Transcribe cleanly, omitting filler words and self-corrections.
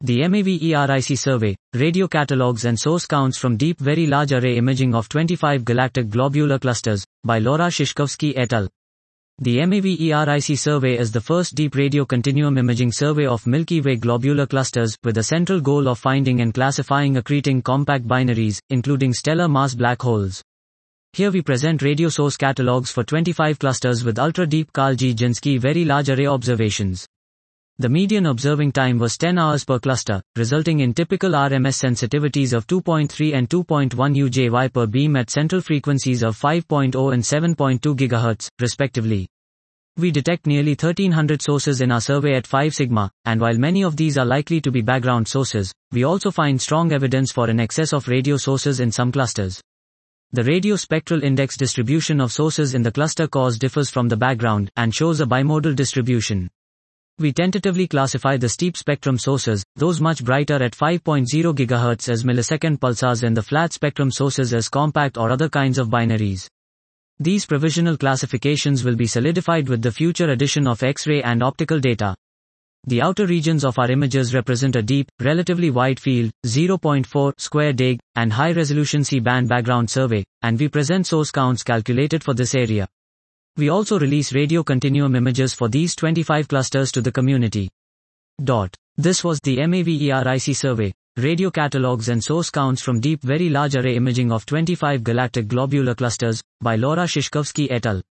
The MAVERIC survey, radio catalogs and source counts from deep very large array imaging of 25 galactic globular clusters, by Laura Szyszkowski et al. The MAVERIC survey is the first deep radio continuum imaging survey of Milky Way globular clusters, with a central goal of finding and classifying accreting compact binaries, including stellar mass black holes. Here we present radio source catalogs for 25 clusters with ultra-deep Carl G. Jinsky very large array observations. The median observing time was 10 hours per cluster, resulting in typical RMS sensitivities of 2.3 and 2.1 UJY per beam at central frequencies of 5.0 and 7.2 GHz, respectively. We detect nearly 1300 sources in our survey at 5 sigma, and while many of these are likely to be background sources, we also find strong evidence for an excess of radio sources in some clusters. The radio spectral index distribution of sources in the cluster cause differs from the background, and shows a bimodal distribution. We tentatively classify the steep spectrum sources, those much brighter at 5.0 GHz as millisecond pulsars, and the flat spectrum sources as compact or other kinds of binaries. These provisional classifications will be solidified with the future addition of X-ray and optical data. The outer regions of our images represent a deep, relatively wide field, 0.4 square dig, and high-resolution C-band background survey, and we present source counts calculated for this area. We also release radio continuum images for these 25 clusters to the community. This was the MAVERIC survey, radio catalogs and source counts from deep very large array imaging of 25 galactic globular clusters, by Laura Szyszkowski et al.